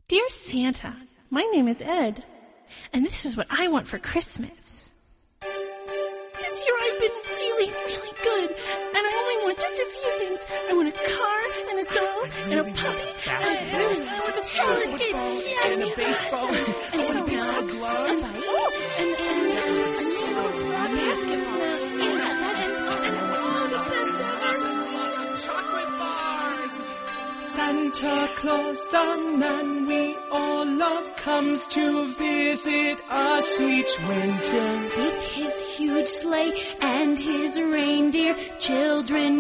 Dear Santa, my name is Ed, and this is what I want for Christmas. This year I've been really, really good, and I only want just a few things. I want a car, and a doll, and a puppy, and I want some roller skates, and a baseball, and a baseball glove, and a basketball, and the best ever. Chocolate bars. Santa Claus, the man we all love, comes to visit us each winter. With his huge sleigh and his reindeer, children